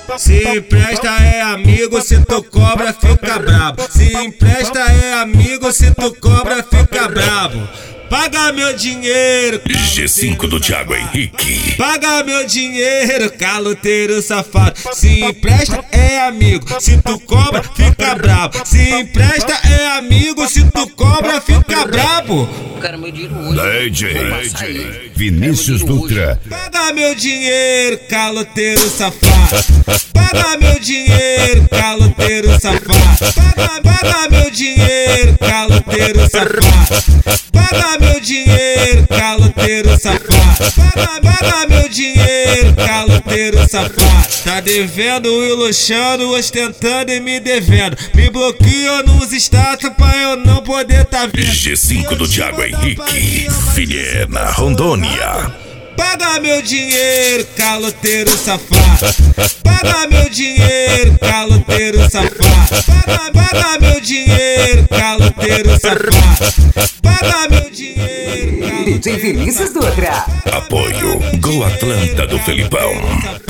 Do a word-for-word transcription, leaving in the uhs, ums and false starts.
Se empresta é amigo, se tu cobra fica brabo. Se empresta é amigo, se tu cobra fica brabo. Paga meu dinheiro, G cinco do Thiago Henrique. paga meu dinheiro, caloteiro safado. Se empresta é amigo, se tu cobra fica brabo. Se empresta é amigo, se tu cobra fica brabo. Cara, meu dinheiro hoje. D J Vinícius Dutra. Paga meu dinheiro, caloteiro safado. Paga meu dinheiro, caloteiro safado. Paga, paga meu dinheiro, caloteiro safado. Paga meu dinheiro, caloteiro safado. Paga, paga meu dinheiro, caloteiro safado. Tá devendo e luxando, ostentando e me devendo. Me bloqueou nos status pra eu não poder tá vendo. G cinco do Thiago Henrique. Vilhena, Rondônia. Paga meu dinheiro, caloteiro safado. Paga meu dinheiro, caloteiro safado. Paga, paga meu dinheiro, caloteiro safado. Paga meu dinheiro, D J Vinícius Dutra. Apoio Go Atlanta do Felipão.